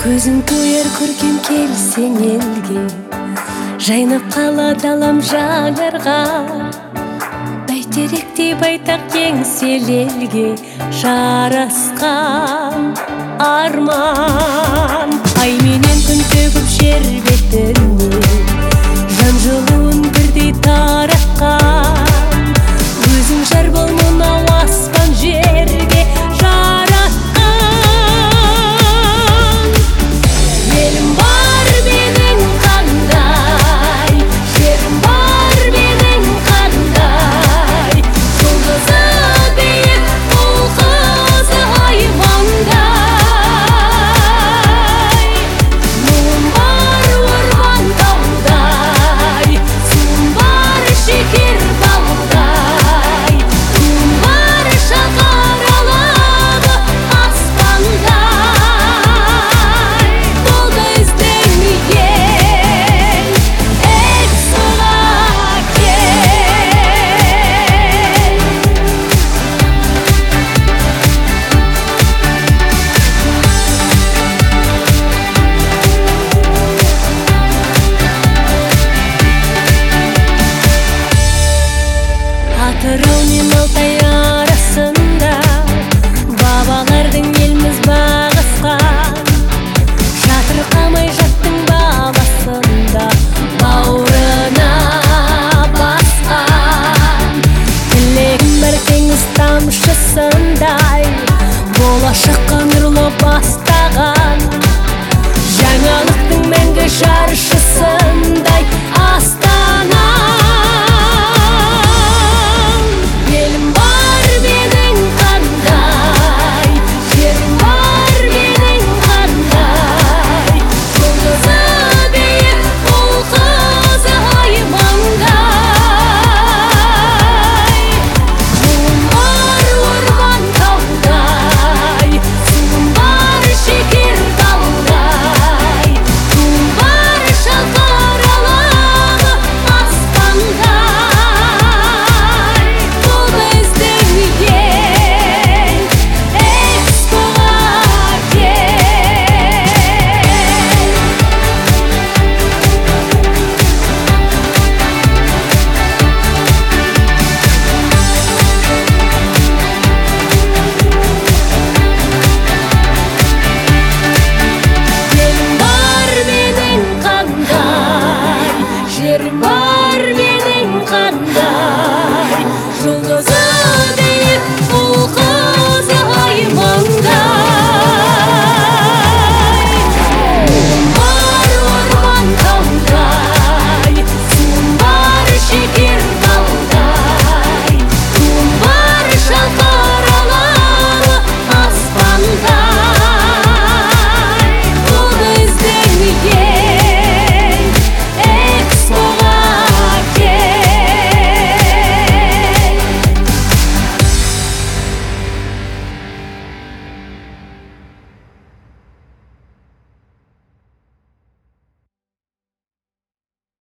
Көзің көер көркем келсең елге, жайнап қалады алам жаңарған. Бәйтеректей байтақ еңселі елге жарасқан арман. Ай менен күн төгіп жер бетіне, жан жылуын бірдей таратқан. Өзің жар бол мынау аспан жерге жаратқан. Елім бар менің қандай, жерім бар менің қандай, жұлдызы биік ұл қызы аймаңдай. Мұңым бар орман таудай, суым бар шекер балдай, туым бар шалқар алады аспандай. Болды іздемеген эксыға кел. Атырау мен Алтай арасында бабалардың еліміз бағысқан. Жатырқамай жаттың баласында бауырына басқан. Тілегім бар теңіз тамшысындай, болашаққа нұрлы бастаған. Жаңалықтың мәңгі жарышы